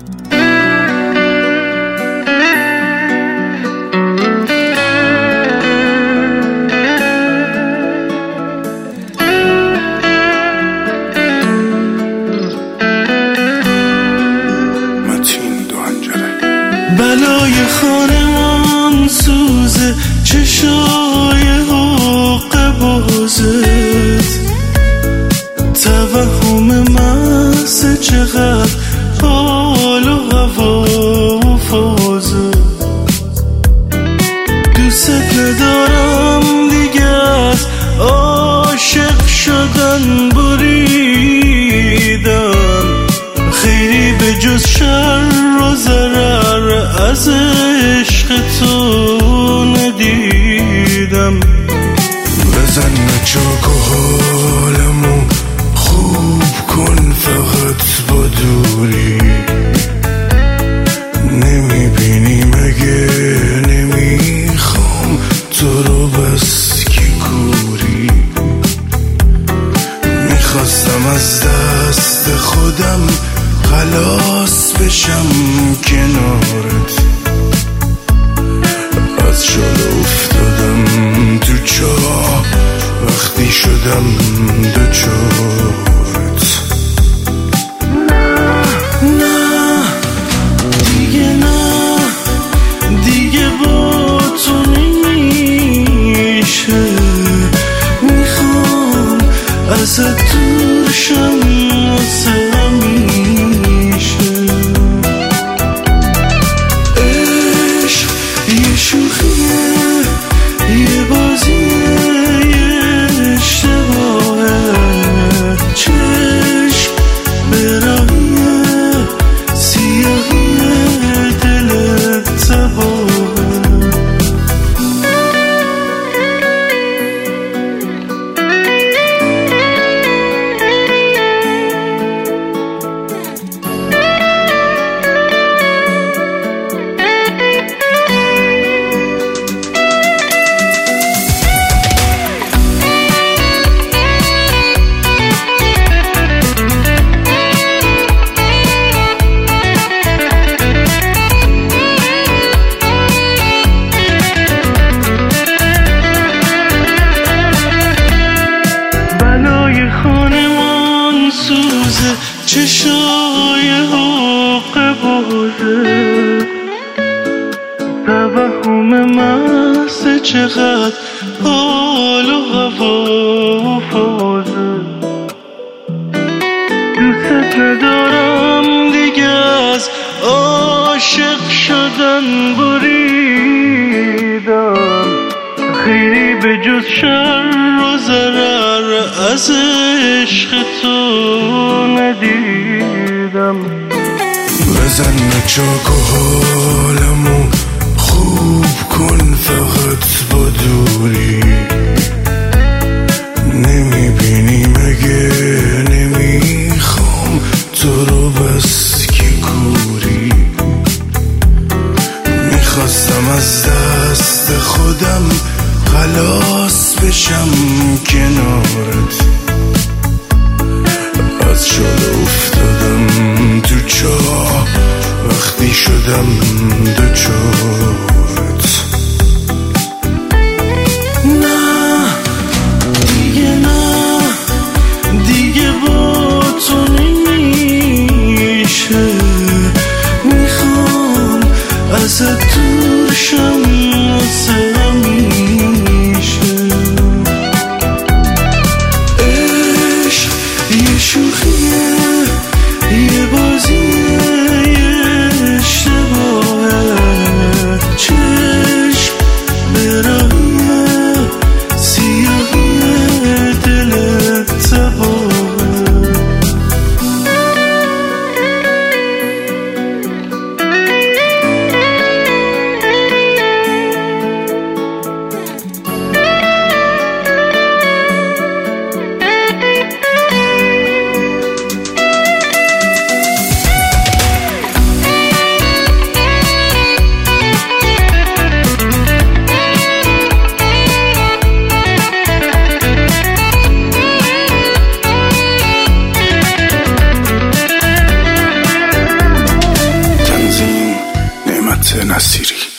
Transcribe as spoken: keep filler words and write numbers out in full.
بلای خانمان سوزه، چشای حق بازت، توهم محض چقدر حال و هوا و فازه. دوست ندارم دیگه از عاشق شدن بریدم، خیلی به جز شر و ضرر از عشق تو ندیدم. بزن چاک و حالمو خوب کن فقط با دوری، نمیبینی مگه نمیخوام تو رو بس که کوری. میخواستم از دست خودم خلاص بشم کنارت، از شالا افتادم تو چاه وقتی شدم دوچارت. نه نه دیگه نه دیگه با تو نمیشه، میخوام ازت دور شم واسه همیشه. عشق یه شوخیه، یه بازیه، یه اشتباهه، چشم به راهیه، سیاهیه، دلت تباهه. خانمان سوزه، چشای حق بازه، توهم محض چقدر حال و هوا و فازه. دوست ندارم دیگه از عاشق شدن بریدم، خیلی به جز شر و ضرر از عشق تو ندیدم. بزن چاک و حالمو خوب کن فقط با دوری، نمیبینی مگه نمیخوام تو رو بس که کوری. میخواستم از دست خودم خلاص بشم کنارت، از شالا افتادم تو چاه وقتی شدم دوچارت. نه دیگه نه دیگه با تو نمیشه، میخوام ازت دور شم واسه همیشه. عشق یه شوخیه، یه بازیه، یه اشتباهه، حکمت نصیری.